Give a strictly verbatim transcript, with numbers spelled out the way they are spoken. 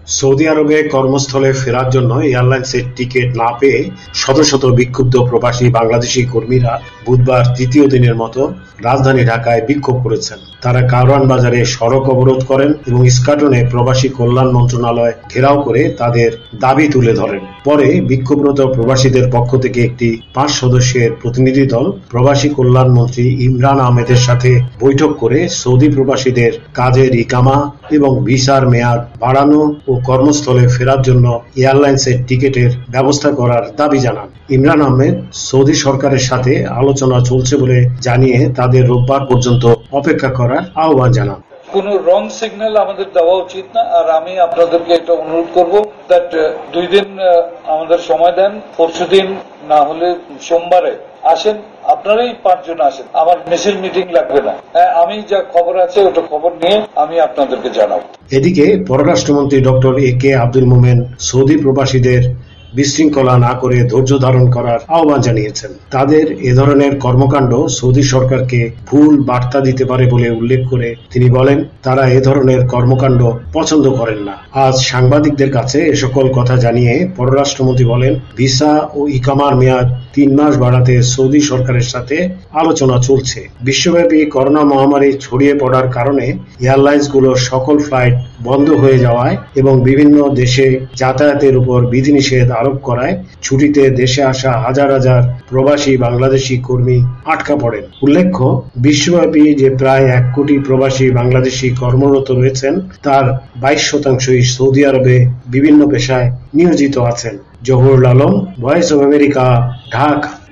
Saudi আরবে কর্মস্থলে ফেরার জন্য এয়ারলাইন্সের টিকিট না পেয়ে শত শত বিক্ষুব্ধ প্রবাসী বাংলাদেশি কর্মীরা বুধবার তৃতীয় দিনের মতো রাজধানী ঢাকায় বিক্ষোভ করেছেন। তারা কারওয়ান বাজারে সড়ক অবরোধ করেন এবং ইস্কাটনে প্রবাসী কল্যাণ মন্ত্রণালয় ঘেরাও করে তাদের দাবি তুলে ধরেন। পরে বিক্ষোভরত প্রবাসীদের পক্ষ থেকে একটি পাঁচ সদস্যের প্রতিনিধি দল প্রবাসী কল্যাণ মন্ত্রী ইমরান আহমেদের সাথে বৈঠক করে সৌদি প্রবাসীদের কাজের ইকামা এবং ভিসার মেয়াদ বাড়ানো ও কর্মস্থলে ফেরার জন্য এয়ারলাইন্সের টিকিটের ব্যবস্থা করার দাবি জানান। ইমরান আহমেদ সৌদি সরকারের সাথে আলোচনা চলছে বলে জানিয়ে তাদের রোববার পর্যন্ত অপেক্ষা করার আহ্বান জানান। কোন রং সিগন্যাল আমাদের দেওয়া উচিত না, আর আমি আপনাদেরকে এটা অনুরোধ করব দ্যাট দুই দিন আমাদের সময় দেন, পরশু দিন না হলে সোমবারে আসেন, আপনারাই পাঁচজন আসেন, আমার মিছিল মিটিং লাগবে না, আমি যা খবর আছে ওটা খবর নিয়ে আমি আপনাদেরকে জানাবো। এদিকে পররাষ্ট্রমন্ত্রী doctor A K Abdul Momen Saudi প্রবাসীদের বিশৃঙ্খলা না করে ধৈর্য ধারণ করার আহ্বান জানিয়েছেন। তাদের এ ধরনের কর্মকাণ্ড সৌদি সরকারকে ভুল বার্তা দিতে পারে বলে উল্লেখ করে তিনি বলেন, তারা এ ধরনের কর্মকাণ্ড পছন্দ করেন না। আজ সাংবাদিকদের কাছে এ সকল কথা জানিয়ে পররাষ্ট্রমন্ত্রী বলেন, ভিসা ও ইকামার মেয়াদ তিন মাস বাড়াতে সৌদি সরকারের সাথে আলোচনা চলছে। বিশ্বব্যাপী করোনা মহামারী ছড়িয়ে পড়ার কারণে এয়ারলাইন্সগুলোর সকল ফ্লাইট বন্ধ হয়ে যাওয়ায় এবং বিভিন্ন দেশে যাতায়াতের উপর বিধিনিষেধ আরোপ করায় ছুটিতে দেশে আসা হাজার হাজার প্রবাসী বাংলাদেশি কর্মী আটকা পড়েন। উল্লেখ্য, বিশ্বব্যাপী যে প্রায় এক কোটি প্রবাসী বাংলাদেশি কর্মরত রয়েছেন তার বাইশ শতাংশই সৌদি আরবে বিভিন্ন পেশায় নিয়োজিত আছেন। Zahurul Alam, voice of America, Dhaka.